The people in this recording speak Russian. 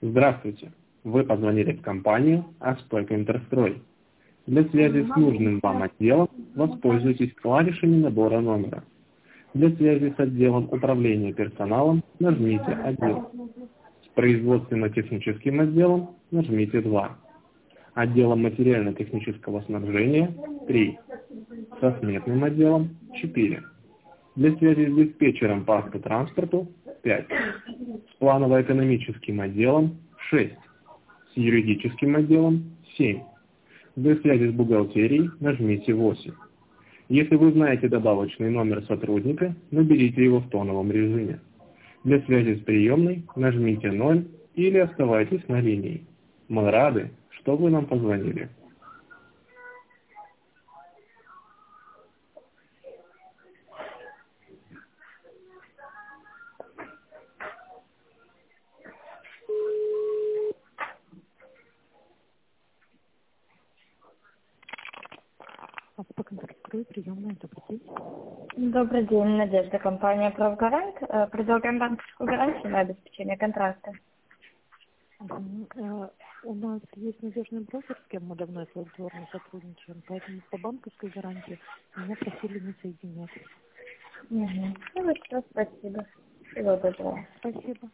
Здравствуйте! Вы позвонили в компанию «Аспек Интерстрой». Для связи с нужным вам отделом воспользуйтесь клавишами набора номера. Для связи с отделом управления персоналом нажмите 1. С производственно-техническим отделом нажмите 2. Отделом материально-технического снабжения 3. Со сметным отделом 4. Для связи с диспетчером по автотранспорту 5. С планово-экономическим отделом 6. С юридическим отделом 7. Для связи с бухгалтерией нажмите 8. Если вы знаете добавочный номер сотрудника, наберите его в тоновом режиме. Для связи с приемной нажмите 0 или оставайтесь на линии. Мы рады, что вы нам позвонили. Аспек Интерстрой, приемная, добрый день. Добрый день, Надежда, компания «Правгарант». Предлагаем банковскую гарантию на обеспечение контракта. У нас есть надежный брокер, с кем мы давно и плодотворно сотрудничаем, поэтому по банковской гарантии меня просили не соединять. Хорошо, спасибо. Всего доброго. Спасибо.